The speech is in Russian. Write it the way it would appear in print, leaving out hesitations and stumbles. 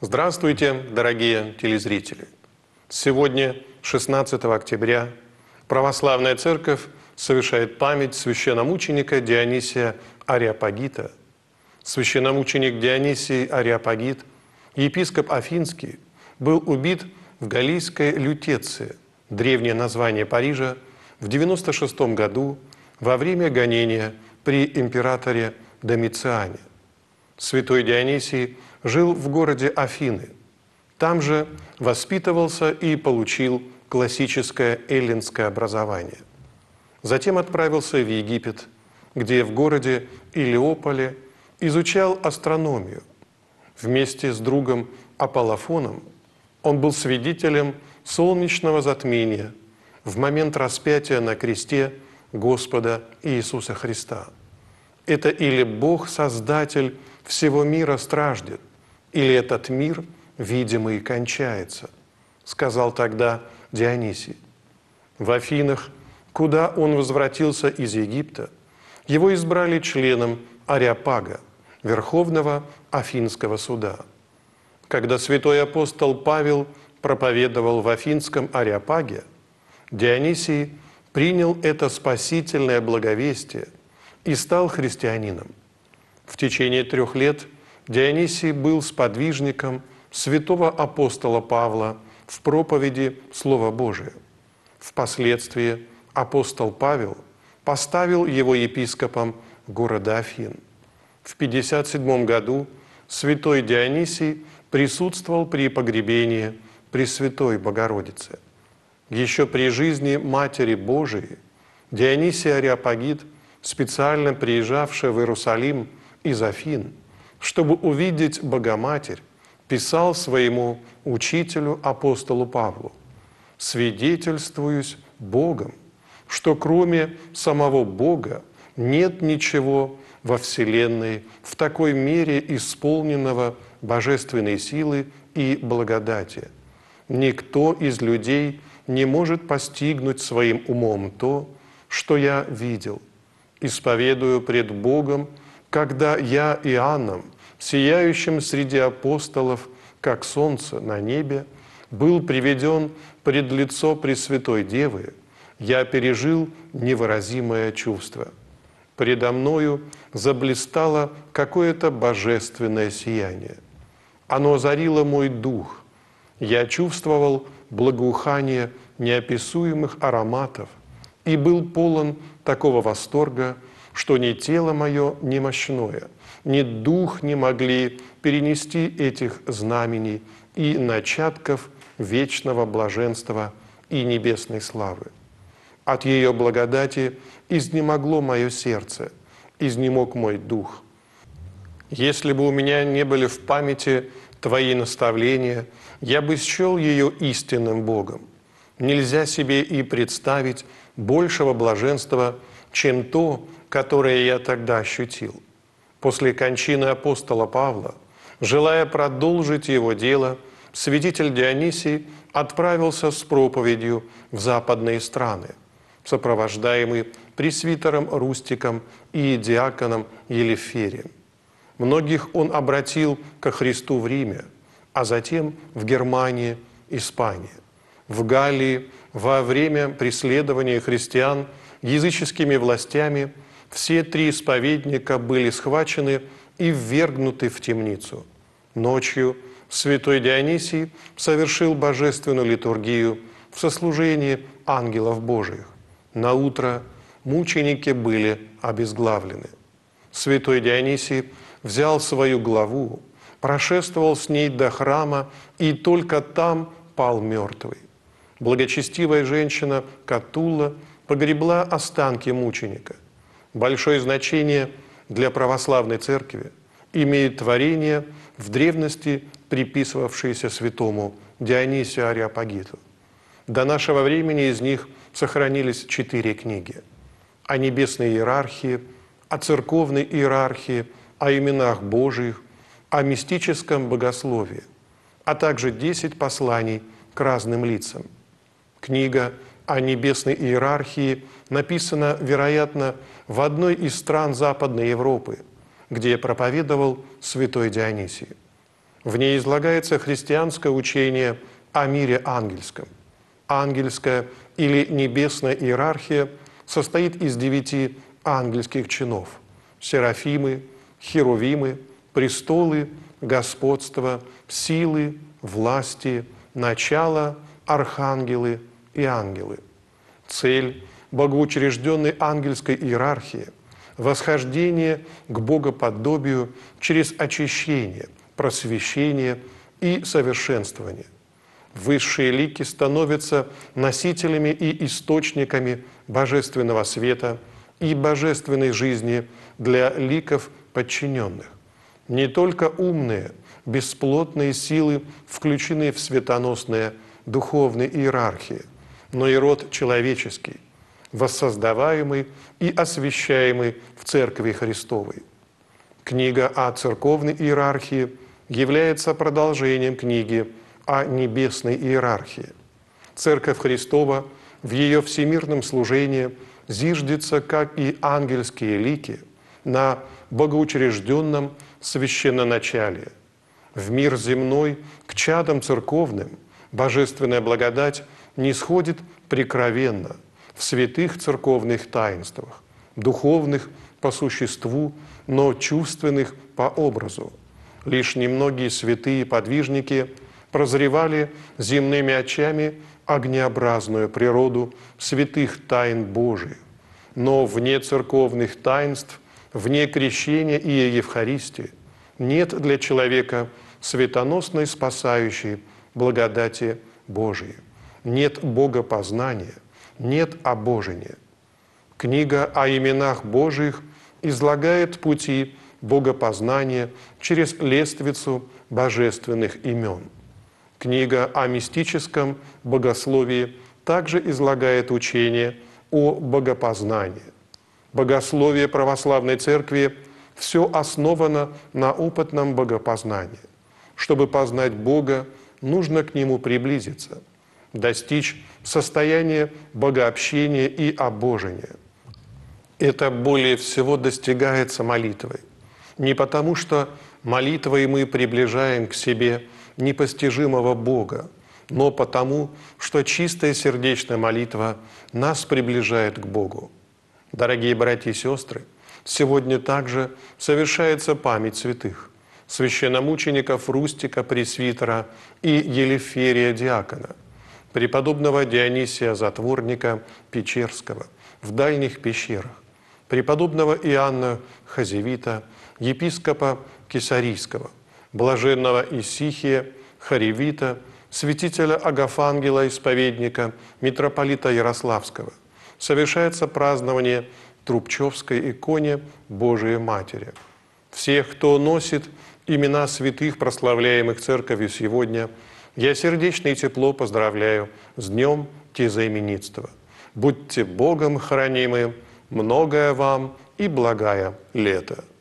Здравствуйте, дорогие телезрители! Сегодня, 16 октября, Православная Церковь совершает память священномученика Дионисия Ареопагита. Священномученик Дионисий Ареопагит, епископ Афинский, был убит в Галлийской Лютеции, древнее название Парижа, в 96 году во время гонения при императоре Домициане. Святой Дионисий жил в городе Афины. Там же воспитывался и получил классическое эллинское образование. Затем отправился в Египет, где в городе Илиополе изучал астрономию. Вместе с другом Аполлофоном он был свидетелем солнечного затмения в момент распятия на кресте Господа Иисуса Христа. Это или Бог-Создатель всего мира страждет, или этот мир, видимый, кончается, сказал тогда Дионисий. В Афинах, куда он возвратился из Египта, его избрали членом Ареопага, Верховного Афинского суда. Когда святой апостол Павел проповедовал в Афинском Ареопаге, Дионисий принял это спасительное благовестие и стал христианином. В течение 3 лет Дионисий был сподвижником святого апостола Павла в проповеди Слова Божия. Впоследствии апостол Павел поставил его епископом города Афин. В 57 году святой Дионисий присутствовал при погребении Пресвятой Богородицы. Еще при жизни Матери Божией Дионисий Ареопагит, специально приезжавший в Иерусалим из Афин, чтобы увидеть Богоматерь, писал своему учителю апостолу Павлу: «Свидетельствуюсь Богом, что кроме самого Бога нет ничего во вселенной в такой мере исполненного божественной силы и благодати. Никто из людей не может постигнуть своим умом то, что я видел. Исповедую пред Богом, когда я Иоанном, сияющим среди апостолов, как солнце на небе, был приведен пред лицо Пресвятой Девы, я пережил невыразимое чувство. Предо мною заблистало какое-то божественное сияние. Оно озарило мой дух. Я чувствовал благоухание неописуемых ароматов и был полон такого восторга, что ни тело мое немощное, ни дух не могли перенести этих знамений и начатков вечного блаженства и небесной славы. От ее благодати изнемогло мое сердце, изнемог мой дух. Если бы у меня не были в памяти Твои наставления, я бы счел ее истинным Богом. Нельзя себе и представить большего блаженства, чем то, которое я тогда ощутил. После кончины апостола Павла, желая продолжить его дело, святитель Дионисий отправился с проповедью в западные страны, сопровождаемый пресвитером Рустиком и диаконом Елеферием. Многих он обратил ко Христу в Риме, а затем в Германии, Испании. В Галлии во время преследования христиан языческими властями все 3 исповедника были схвачены и ввергнуты в темницу. Ночью святой Дионисий совершил божественную литургию в сослужении ангелов Божиих. Наутро мученики были обезглавлены. Святой Дионисий взял свою главу, прошествовал с ней до храма и только там пал мертвый. Благочестивая женщина Катулла погребла останки мученика. Большое значение для православной церкви имеет творение, в древности приписывавшееся святому Дионисию Ареопагиту. До нашего времени из них сохранились 4 книги: о небесной иерархии, о церковной иерархии, о именах Божиих, о мистическом богословии, а также 10 посланий к разным лицам. Книга о небесной иерархии написана, вероятно, в одной из стран Западной Европы, где проповедовал святой Дионисий. В ней излагается христианское учение о мире ангельском. Ангельская или небесная иерархия состоит из 9 ангельских чинов – серафимы, херувимы, престолы, господство, силы, власти, начало, архангелы и ангелы. Цель богоучрежденной ангельской иерархии – восхождение к богоподобию через очищение, просвещение и совершенствование. Высшие лики становятся носителями и источниками божественного света и божественной жизни для ликов подчиненных. Не только умные, бесплотные силы включены в светоносные духовные иерархии, но и род человеческий, воссоздаваемый и освящаемый в Церкви Христовой. Книга о церковной иерархии является продолжением книги о небесной иерархии. Церковь Христова в ее всемирном служении зиждется, как и ангельские лики, на богоучрежденном священноначалии. В мир земной к чадам церковным божественная благодать нисходит прекровенно в святых церковных таинствах, духовных по существу, но чувственных по образу. Лишь немногие святые подвижники прозревали земными очами огнеобразную природу святых тайн Божиих. Но вне церковных таинств, вне крещения и Евхаристии нет для человека светоносной спасающей благодати Божией. Нет богопознания, нет обожения. Книга о именах Божиих излагает пути богопознания через лествицу божественных имен. Книга о мистическом богословии также излагает учение о богопознании. Богословие православной церкви все основано на опытном богопознании. Чтобы познать Бога, нужно к Нему приблизиться, достичь состояния богообщения и обожения. Это более всего достигается молитвой. Не потому, что молитвой мы приближаем к себе непостижимого Бога, но потому, что чистая сердечная молитва нас приближает к Богу. Дорогие братья и сестры, сегодня также совершается память святых, священномучеников Рустика Пресвитера и Елеферия Диакона, преподобного Дионисия Затворника Печерского в дальних пещерах, преподобного Иоанна Хазевита, епископа Кесарийского, блаженного Исихия, Харевита, святителя Агафангела, исповедника, митрополита Ярославского. Совершается празднование Трубчевской иконе Божией Матери. Всех, кто носит имена святых, прославляемых Церковью сегодня, я сердечно и тепло поздравляю с Днем Тезаименитства. Будьте Богом хранимы, многое вам и благая лето.